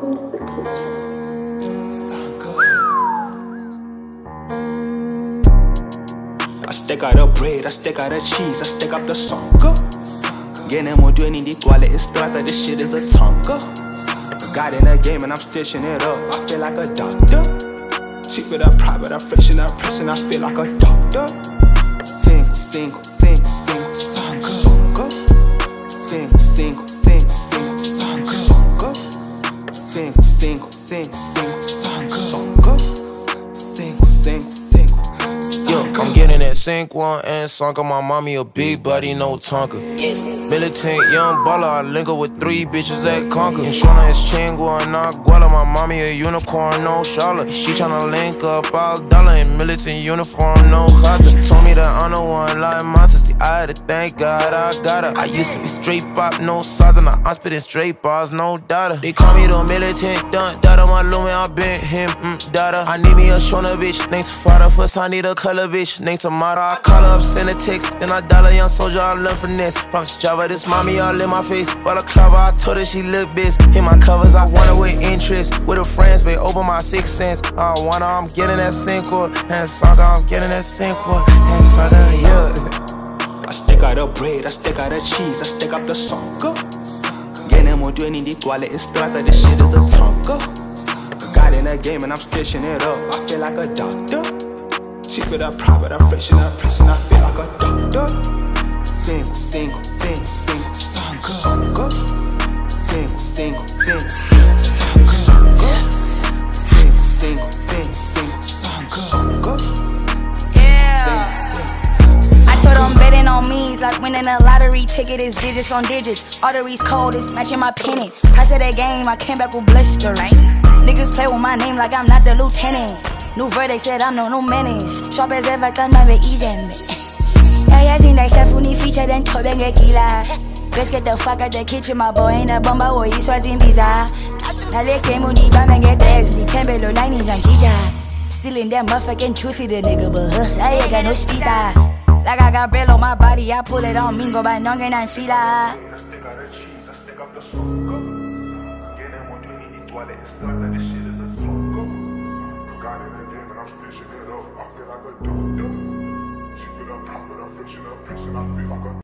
Welcome to the kitchen. I stick out the bread, I stick out the cheese, I stick up the soccer. Ganemo doing the toilet, it's strata, this shit is a tonka. Got in the game and I'm stitching it up, I feel like a doctor. Cheap with a private, I'm fresh and I'm pressing, I feel like a doctor. Sing, sing, sing, sing, song, song. Sing, sing, sing, sing, song, song. Sing, sing, sing, sing, song, song. Sing, sing, sing. Yo, I'm getting that sink one and sunk on my mommy a big body, no Tonka. Militant young baller, I link her with 3 bitches that conquer. Shona is chingo and Guala, my mommy a unicorn, no Charlotte. She tryna link up all dollar in militant uniform, no Khata. Told me that I'm the one like monster, see I had to thank God I got her. I used to be straight pop, no size, and I'm spitting straight bars, no data. They call me the militant dun dada, my lumen, I been him, dada. I need me a Shona bitch, named Tafada, first I need a color bitch, named Tomato. I call her up, send a text, then I dial a young soldier, I learn finesse. From Java, this mommy all in my face, but a clever, I told her she look best. Hit my covers, I want her with interest. With her friends, they open my 6 cents. I want her, I'm getting that Cinco, and Saga, I'm getting that Cinco, and Saga, yeah. I stick out the bread, I stick out the cheese, I stick up the soccer. Ganemo doing the toilet, it's strata, this shit is a tonka. Got in the game and I'm stitching it up, I feel like a doctor. Cheap with a private, I'm fresh and I'm pressing, I feel like a doctor. Sing, sing, sing, sing, song, song. Sing, sing, sing, sing, song, song. Sing, sing, sing, sing, song, song. I told them betting on me, it's like winning a lottery ticket, is digits on digits. Arteries cold, it's matching my pennant. Price of that game, I came back with blisters. Niggas play with my name like I'm not the lieutenant. New verdict said I'm no menace. Sharp as ever, done my easy me. Yeah, seen that stuff ni feature then Tobeng Kila. Let's get the fuck out the kitchen, my boy ain't a bomba, boy, he's was in bizarre. I like him when he bam and get this, the Tembelo lining and Jija. Still in that motherfucking juicy, the nigga, but I ain't got no speed. Like I got bread on my body, I pull it on me, go by nong and I feel I stick out the cheese, I stick up the soccer. Ganemo doing the toilet, it's strata, this shit is a tonka. Got in the game and I'm stitching it up, I feel like a doctor. Cheap with a prop, but I'm fresh and I'm pressing, I feel like a